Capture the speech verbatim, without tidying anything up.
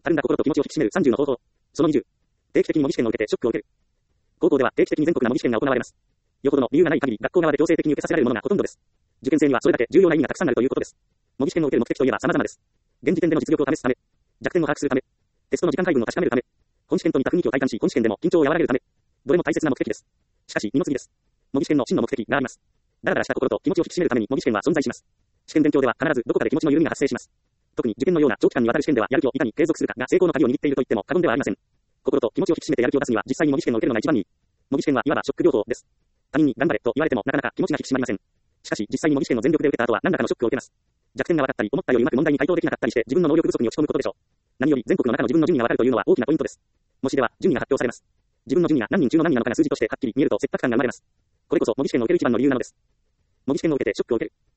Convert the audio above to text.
たるんだ心と気持ちを引き締めるさんじゅうの方法。そのにじゅう。定期的に模擬試験を受けてショックを受ける。高校では定期的に全国な模擬試験が行われます。よほどの理由がない限り、学校側で強制的に受けさせられるものがほとんどです。受験生にはそれだけ重要な意味がたくさんあるということです。模擬試験を受ける目的といえば様々です。現時点での実力を試すため、弱点を把握するため、テストの時間配分を確かめるため、本試験と似た雰囲気を体感し、本試験でも緊張を和らげるため、どれも大切な目的です。しかし、二の次です。模擬試験の真の目的があります。だらだらした心と気持ちを引き締めるために模擬試験は存在します。試験勉強では必ずどこかで気持ちの緩みが発生します。特に受験のような長期間にわたる試験ではやる気をいかに継続するかが成功の鍵を握っていると言っても過言ではありません。心と気持ちを引き締めてやる気を出すには実際に模擬試験を受けるのが一番いい。模擬試験はいわばショック療法です。他人に頑張れと言われてもなかなか気持ちが引き締まりません。しかし実際に模擬試験を全力で受けた後は何らかのショックを受けます。弱点が分かったり思ったよりうまく問題に回答できなかったりして自分の能力不足に落ち込むことでしょう。何より全国の中の自分の順位が分かるというのは大きなポイントです。模試では順位が発表されます。自分の順位が何人中の何人なのかが数字としてはっきり見えると切迫感が生まれます。これこそ模擬試験を受ける一番の理由なのです。模擬試験を受けてショックを受ける。